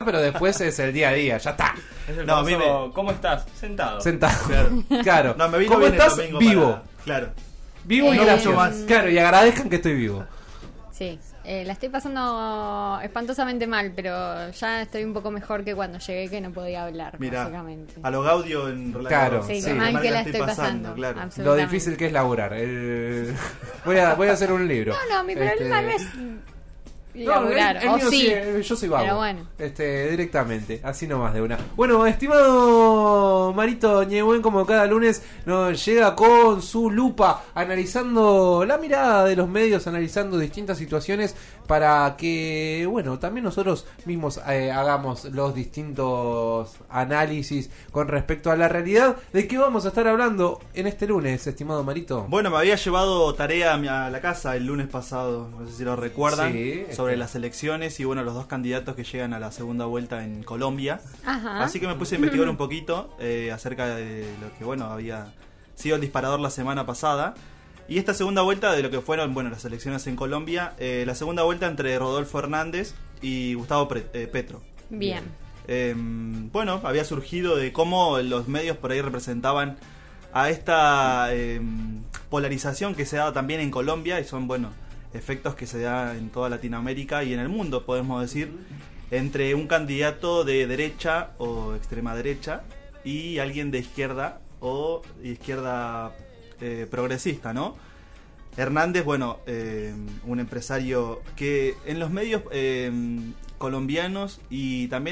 pero después es el día a día, ya está. Es el No, famoso, ¿cómo estás? Sentado. Claro. No, me vino ¿Cómo bien el estás? domingo Vivo. Claro. Vivo y No gracias. mucho más. Claro, y agradezcan que estoy vivo. Sí, la estoy pasando espantosamente mal, pero ya estoy un poco mejor que cuando llegué, que no podía hablar, Mira, básicamente. a lo Gaudio en relación. Claro, Sí, sí. lo mal que la estoy pasando, pasando. claro. Lo Absolutamente. difícil que es laburar. Voy a hacer un libro. No, mi problema no es laburar, el o mío sí. yo soy vago. Pero bueno. Directamente, así nomás de una. Bueno, estimado Marito Ñehuen, como cada lunes nos llega con su lupa, analizando la mirada de los medios, analizando distintas situaciones para que, bueno, también nosotros mismos hagamos los distintos análisis con respecto a la realidad. ¿De qué vamos a estar hablando en este lunes, estimado Marito? Bueno, me había llevado tarea a la casa el lunes pasado, no sé si lo recuerdan, Sí, sobre las elecciones y bueno, los dos candidatos que llegan a la segunda vuelta en Colombia. Ajá. Así que me puse a investigar un poquito acerca de lo que, bueno, había sido el disparador la semana pasada. Y esta segunda vuelta de lo que fueron, bueno, las elecciones en Colombia, la segunda vuelta entre Rodolfo Hernández y Gustavo Petro. Bien. Bueno, había surgido de cómo los medios por ahí representaban a esta polarización que se da también en Colombia y son, bueno, efectos que se da en toda Latinoamérica y en el mundo, podemos decir, entre un candidato de derecha o extrema derecha y alguien de izquierda o izquierda progresista, ¿no? Hernández, bueno, un empresario que en los medios colombianos y también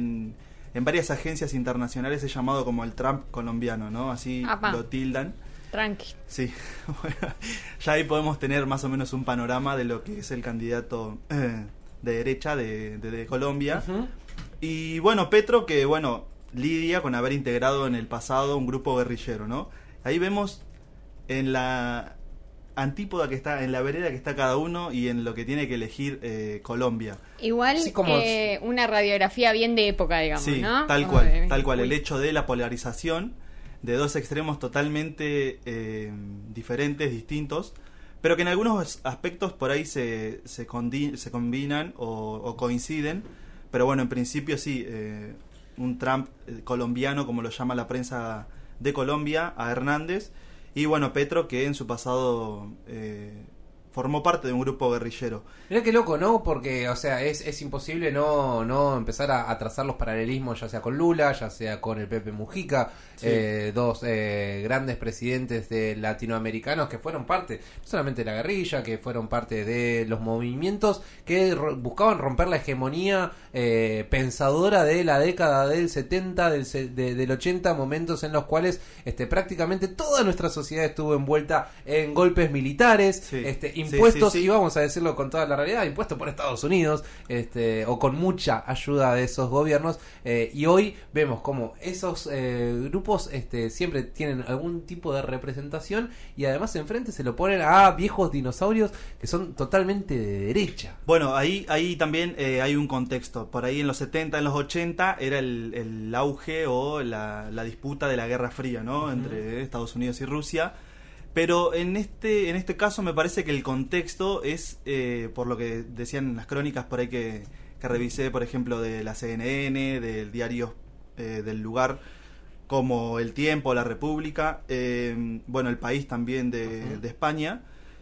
en varias agencias internacionales es llamado como el Trump colombiano, ¿no? Así Apa. lo tildan. Tranqui. Sí, bueno, ya ahí podemos tener más o menos un panorama de lo que es el candidato de derecha de Colombia. Uh-huh. Y bueno, Petro, que bueno, lidia con haber integrado en el pasado un grupo guerrillero, ¿no? Ahí vemos en la antípoda que está, en la vereda que está cada uno y en lo que tiene que elegir Colombia. Igual Sí, como una radiografía bien de época, digamos, Sí, ¿no? tal Como de- cual. El Uy. hecho de la polarización de dos extremos totalmente diferentes, distintos, pero que en algunos aspectos por ahí se combinan o coinciden, pero bueno, en principio sí, un Trump colombiano, como lo llama la prensa de Colombia, a Hernández, y bueno, Petro, que en su pasado formó parte de un grupo guerrillero. Mirá qué loco, ¿no? Porque, o sea, es imposible no empezar a trazar los paralelismos, ya sea con Lula, ya sea con el Pepe Mujica, Sí. dos grandes presidentes latinoamericanos que fueron parte, no solamente de la guerrilla, que fueron parte de los movimientos que buscaban romper la hegemonía pensadora de la década del 70, del 80, momentos en los cuales prácticamente toda nuestra sociedad estuvo envuelta en golpes militares, Sí. impuestos, Sí. y vamos a decirlo con toda la realidad, impuestos por Estados Unidos, o con mucha ayuda de esos gobiernos, y hoy vemos como esos grupos siempre tienen algún tipo de representación y además enfrente se lo ponen a viejos dinosaurios que son totalmente de derecha. Bueno, ahí también hay un contexto. Por ahí en los 70, en los 80 era el auge o la disputa de la Guerra Fría, ¿no? Entre Estados Unidos y Rusia. Pero en este caso me parece que el contexto es, por lo que decían las crónicas por ahí que revisé, por ejemplo, de la CNN, del diario del lugar, como El Tiempo, La República, bueno, El País también de España,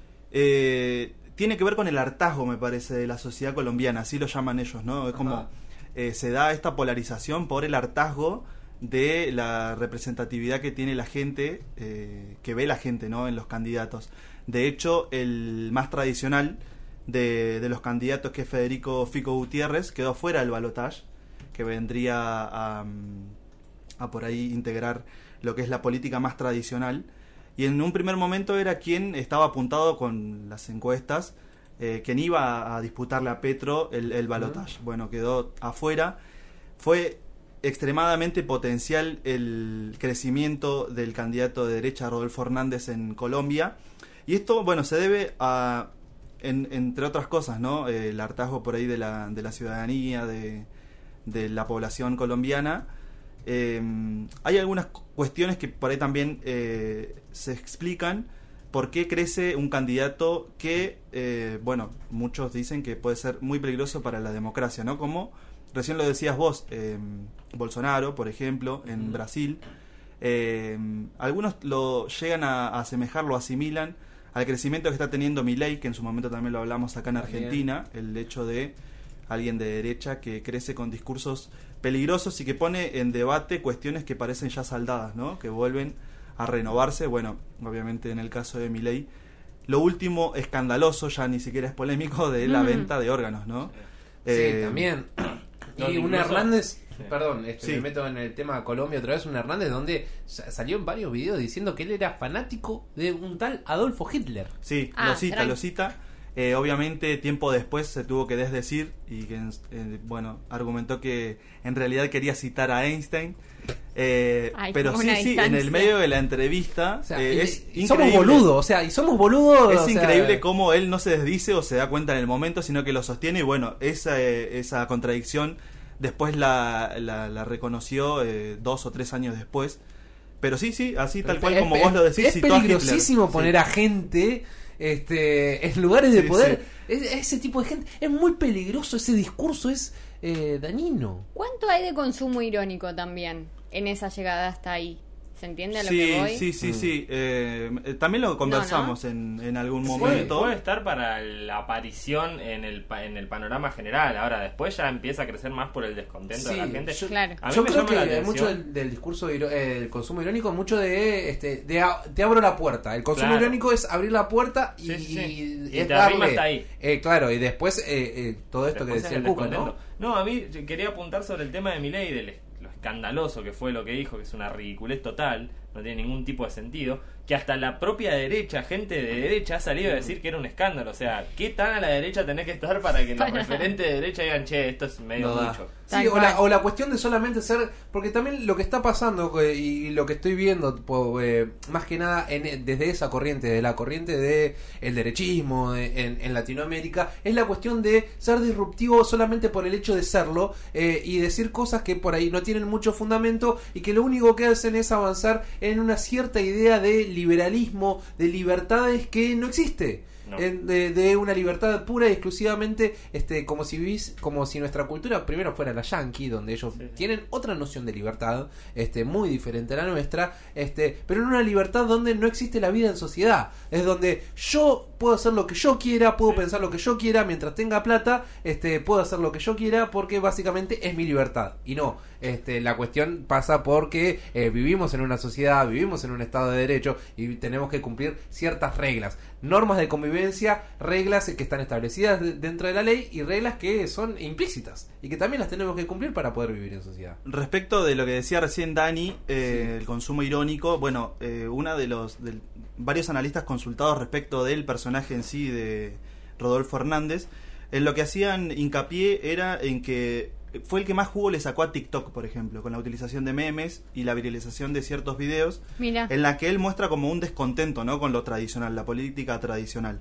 tiene que ver con el hartazgo, me parece, de la sociedad colombiana, así lo llaman ellos, ¿no? Es como se da esta polarización por el hartazgo de la representatividad que tiene la gente, que ve la gente, ¿no? En los candidatos. De hecho, el más tradicional de los candidatos, que es Federico Fico Gutiérrez, quedó fuera del balotaje, que vendría a por ahí integrar lo que es la política más tradicional, y en un primer momento era quien estaba apuntado con las encuestas, quien iba a disputarle a Petro el balotaje. Bueno, quedó afuera. Fue extremadamente potencial el crecimiento del candidato de derecha Rodolfo Hernández en Colombia, y esto, bueno, se debe a, entre otras cosas, ¿no? El hartazgo por ahí de la ciudadanía, de la población colombiana. Hay algunas cuestiones que por ahí también se explican por qué crece un candidato que, bueno, muchos dicen que puede ser muy peligroso para la democracia, ¿no? Como recién lo decías vos, Bolsonaro, por ejemplo, en Brasil, algunos lo llegan a asemejar, lo asimilan al crecimiento que está teniendo Milei, que en su momento también lo hablamos acá en Argentina, el hecho de alguien de derecha que crece con discursos peligrosos y que pone en debate cuestiones que parecen ya saldadas, ¿no? Que vuelven a renovarse. Bueno, obviamente en el caso de Milei, lo último escandaloso, ya ni siquiera es polémico, de la venta de órganos, ¿no? Sí, también. Y un Hernández, Sí. perdón, Sí. me meto en el tema Colombia otra vez, un Hernández donde salió en varios videos diciendo que él era fanático de un tal Adolfo Hitler. Sí, Ah, lo cita. Obviamente tiempo después se tuvo que desdecir y que, bueno, argumentó que en realidad quería citar a Einstein. Pero como sí, una en distancia. el medio de la entrevista O sea, es y somos increíble. boludos, o sea, y somos boludos. Es o sea, increíble cómo él no se desdice o se da cuenta en el momento, sino que lo sostiene. Y bueno, esa contradicción después la reconoció 2 o 3 años después. Pero sí, así tal cual como vos lo decís. Es citó a Hitler. peligrosísimo Sí. poner a gente en lugares de Sí, poder. Ese tipo de gente es muy peligroso, ese discurso es dañino. ¿Cuánto hay de consumo irónico también en esa llegada hasta ahí? ¿Se entiende a lo que voy? Sí. También lo conversamos en algún Puede momento. estar para la aparición en el panorama general. Ahora, después ya empieza a crecer más por el descontento de la gente. Claro. A mí Yo me creo llama que la hay atención. mucho del discurso el consumo irónico, mucho de te abro la puerta. El consumo Claro. irónico es abrir la puerta y, Sí. y Y es te arrima darle. hasta ahí. Claro, y después todo esto que Después decía es el Cuca, ¿no? descontento. No, a mí yo quería apuntar sobre el tema de Milei, de lo escandaloso que fue lo que dijo, que es una ridiculez total, no tiene ningún tipo de sentido, que hasta la propia derecha, gente de derecha, ha salido a decir que era un escándalo. O sea, ¿qué tan a la derecha tenés que estar para que los Para. referentes de derecha digan, che, esto es medio No da. mucho? Sí, Tal cual. o la cuestión de solamente ser, porque también lo que está pasando y lo que estoy viendo más que nada desde esa corriente, de la corriente de el derechismo en Latinoamérica, es la cuestión de ser disruptivo solamente por el hecho de serlo y decir cosas que por ahí no tienen mucho fundamento y que lo único que hacen es avanzar en una cierta idea de liberalismo, de libertades que no existe. No. De una libertad pura y exclusivamente como si nuestra cultura primero fuera la yankee, donde ellos Sí. tienen otra noción de libertad muy diferente a la nuestra, pero en una libertad donde no existe la vida en sociedad, es donde yo puedo hacer lo que yo quiera, puedo Sí. pensar lo que yo quiera mientras tenga plata, puedo hacer lo que yo quiera porque básicamente es mi libertad. Y no, la cuestión pasa porque vivimos en una sociedad, vivimos en un estado de derecho y tenemos que cumplir ciertas reglas, normas de convivencia, reglas que están establecidas dentro de la ley y reglas que son implícitas y que también las tenemos que cumplir para poder vivir en sociedad. Respecto de lo que decía recién Dani, el consumo irónico, bueno, una de varios analistas consultados respecto del personaje en sí de Rodolfo Hernández, en lo que hacían hincapié era en que fue el que más jugo le sacó a TikTok, por ejemplo, con la utilización de memes y la viralización de ciertos videos, Mira. en la que él muestra como un descontento, ¿no?, con lo tradicional, la política tradicional.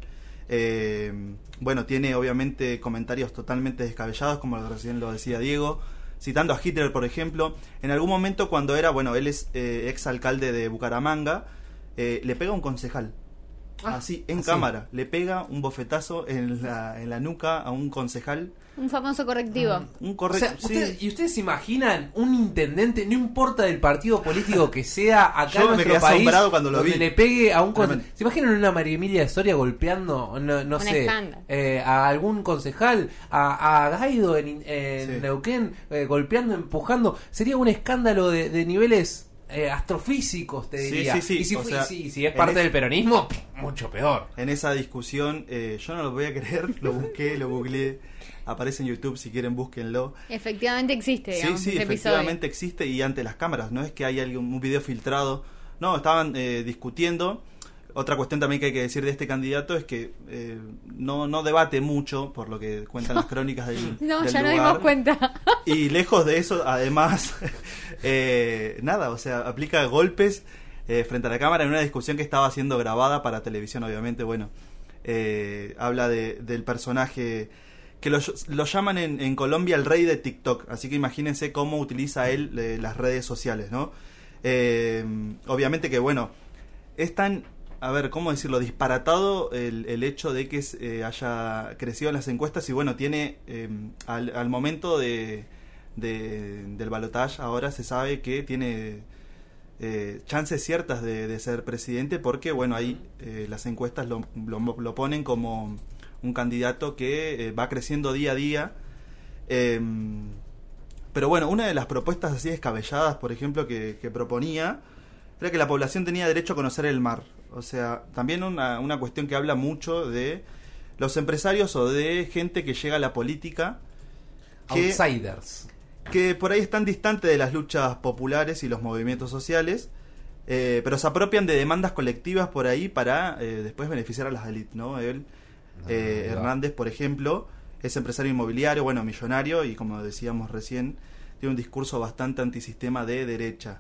Bueno, tiene obviamente comentarios totalmente descabellados, como recién lo decía Diego, citando a Hitler, por ejemplo. En algún momento, cuando él es ex alcalde de Bucaramanga, le pega a un concejal. Así, en cámara, le pega un bofetazo en la nuca a un concejal. Un famoso correctivo. Un O correcto. sea, ¿y ustedes se imaginan un intendente, no importa del partido político que sea acá Yo en me nuestro quedé país, asombrado cuando lo donde vi. le pegue a un Realmente. ¿Se imaginan una María Emilia de Soria golpeando, no Un sé, escándalo. a algún concejal, a Gaido en Sí. Neuquén, golpeando, empujando? Sería un escándalo de niveles astrofísicos, te Sí, diría. sí, sí, Y si, o sea, si es parte del peronismo, mucho peor. En esa discusión, yo no lo voy a creer, lo busqué, lo googleé, aparece en YouTube, si quieren búsquenlo. Efectivamente existe, digamos, Sí, ese efectivamente existe y ante las cámaras, no es que haya un video filtrado, no, estaban discutiendo. Otra cuestión también que hay que decir de este candidato es que no debate mucho, por lo que cuentan las crónicas del, No, del ya nos lugar. dimos cuenta. Y lejos de eso, además, nada, o sea, aplica golpes frente a la cámara en una discusión que estaba siendo grabada para televisión, obviamente. Bueno, habla del personaje que lo llaman en Colombia el rey de TikTok, así que imagínense cómo utiliza él las redes sociales, ¿no? Obviamente que, bueno, es tan, a ver, ¿cómo decirlo?, disparatado el hecho de que haya crecido en las encuestas y, bueno, tiene al momento de del balotaje, ahora se sabe que tiene chances ciertas de ser presidente, porque bueno, ahí las encuestas lo ponen como un candidato que va creciendo día a día. Pero bueno, una de las propuestas así descabelladas, por ejemplo, que proponía, era que la población tenía derecho a conocer el mar. O sea, también una cuestión que habla mucho de los empresarios o de gente que llega a la política, Outsiders. que por ahí están distantes de las luchas populares y los movimientos sociales, pero se apropian de demandas colectivas por ahí para después beneficiar a las élites, ¿no? Hernández, por ejemplo, es empresario inmobiliario, bueno, millonario, y como decíamos recién, tiene un discurso bastante antisistema de derecha.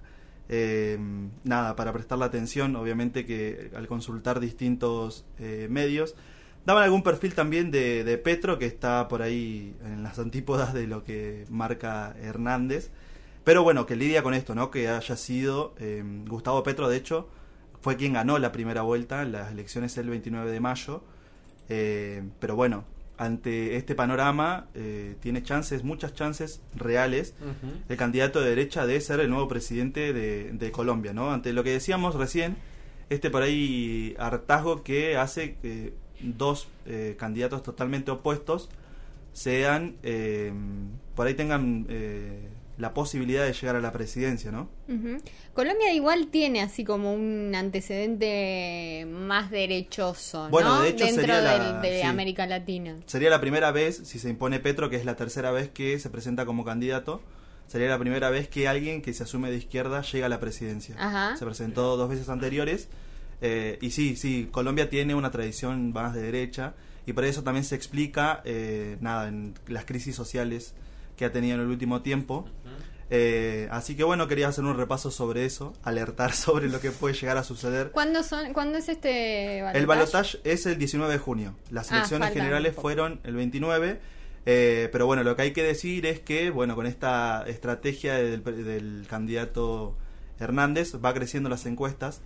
Nada, para prestarle atención, obviamente que al consultar distintos medios, daban algún perfil también de Petro, que está por ahí en las antípodas de lo que marca Hernández, pero bueno, que lidia con esto, ¿no? Que haya sido Gustavo Petro, de hecho, fue quien ganó la primera vuelta en las elecciones el 29 de mayo, pero bueno, ante este panorama tiene chances, muchas chances reales, el candidato de derecha de ser el nuevo presidente de Colombia, ¿no? Ante lo que decíamos recién, por ahí hartazgo que hace que dos candidatos totalmente opuestos sean, por ahí tengan la posibilidad de llegar a la presidencia, ¿no? Colombia igual tiene así como un antecedente más derechoso, bueno, ¿no? de hecho dentro sería de sí, América Latina. Sería la primera vez, si se impone Petro, que es la tercera vez que se presenta como candidato, sería la primera vez que alguien que se asume de izquierda llega a la presidencia. Ajá. Se presentó 2 veces anteriores, y sí, Colombia tiene una tradición más de derecha, y por eso también se explica, en las crisis sociales que ha tenido en el último tiempo. Así que bueno, quería hacer un repaso sobre eso, alertar sobre lo que puede llegar a suceder. ¿Cuándo es este balotaje? El balotaje es el 19 de junio. Las elecciones generales fueron el 29. Pero bueno, lo que hay que decir es que, bueno, con esta estrategia del candidato Hernández, va creciendo las encuestas.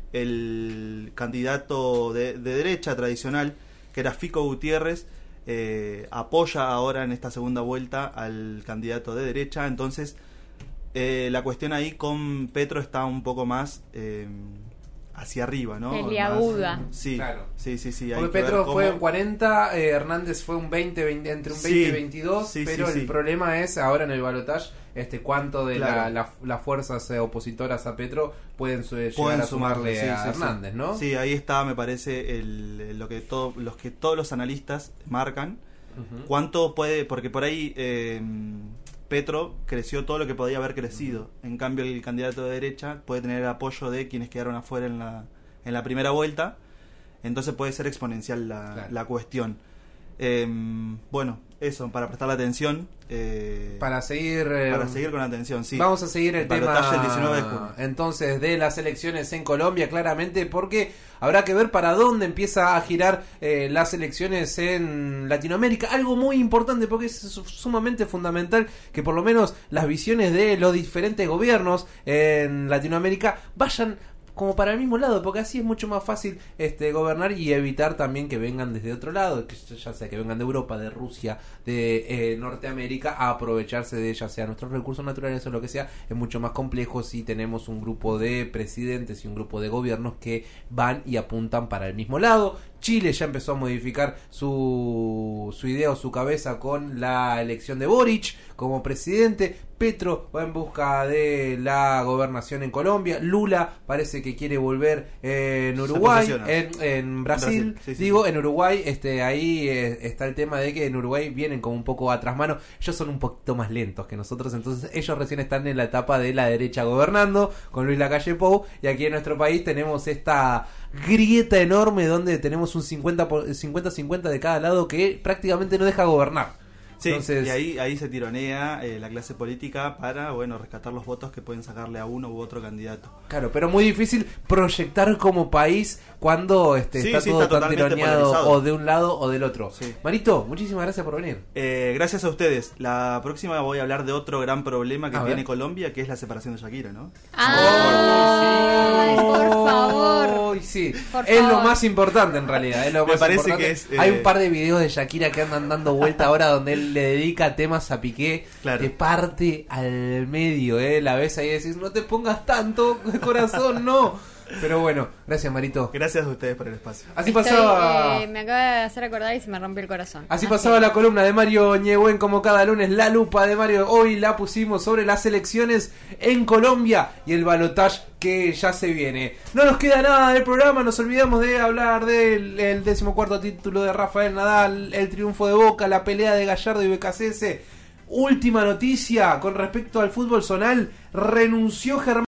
El candidato de derecha tradicional, que era Fico Gutiérrez, apoya ahora en esta segunda vuelta al candidato de derecha. Entonces la cuestión ahí con Petro está un poco más hacia arriba, ¿no? Peliaguda. Sí, claro. Sí. Porque Petro fue un 40, Hernández fue un 20, entre un 20 y 22, pero el problema es ahora en el balotaje cuánto de las fuerzas opositoras a Petro pueden llegar a sumarle a Hernández, ¿no? Sí, ahí está, me parece lo que todos los analistas marcan. Cuánto puede, porque por ahí Petro creció todo lo que podía haber crecido. En cambio, el candidato de derecha puede tener el apoyo de quienes quedaron afuera en la primera vuelta. Entonces puede ser exponencial la cuestión. Bueno, eso, para prestarle atención. Para seguir con atención, sí. Vamos a seguir el tema el 19 de junio. Entonces de las elecciones en Colombia, claramente, porque habrá que ver para dónde empieza a girar las elecciones en Latinoamérica. Algo muy importante, porque es sumamente fundamental que por lo menos las visiones de los diferentes gobiernos en Latinoamérica vayan como para el mismo lado, porque así es mucho más fácil gobernar y evitar también que vengan desde otro lado, que ya sea que vengan de Europa, de Rusia, de Norteamérica, a aprovecharse de ya sea nuestros recursos naturales o lo que sea. Es mucho más complejo si tenemos un grupo de presidentes y un grupo de gobiernos que van y apuntan para el mismo lado. Chile ya empezó a modificar su idea o su cabeza con la elección de Boric como presidente. Petro va en busca de la gobernación en Colombia. Lula parece que quiere volver en Uruguay, en Brasil. Sí. En Uruguay ahí está el tema de que en Uruguay vienen como un poco atrás mano. Ellos son un poquito más lentos que nosotros, entonces ellos recién están en la etapa de la derecha gobernando con Luis Lacalle Pou, y aquí en nuestro país tenemos esta grieta enorme donde tenemos un 50-50 de cada lado que prácticamente no deja gobernar. Sí, entonces, y ahí se tironea la clase política para, rescatar los votos que pueden sacarle a uno u otro candidato. Claro, pero muy difícil proyectar como país cuando está todo tan tironeado o de un lado o del otro. Sí. Marito, muchísimas gracias por venir. Gracias a ustedes. La próxima voy a hablar de otro gran problema que tiene Colombia, que es la separación de Shakira, ¿no? Por favor. Sí, por es favor. lo más importante en realidad. Es lo Me más parece importante. que es, Hay un par de videos de Shakira que andan dando vuelta ahora donde él le dedica temas a Piqué, Claro. te parte al medio, la ves ahí y decís, no te pongas tanto, corazón, no. Pero bueno, gracias Marito. Gracias a ustedes por el espacio. Así pasaba... me acaba de hacer acordar y se me rompió el corazón. Así pasaba la columna de Mario Ñehuen, como cada lunes, la lupa de Mario. Hoy la pusimos sobre las elecciones en Colombia y el balotaje que ya se viene. No nos queda nada del programa, nos olvidamos de hablar del 14º título de Rafael Nadal, el triunfo de Boca, la pelea de Gallardo y Becasese. Última noticia con respecto al fútbol zonal, renunció Germán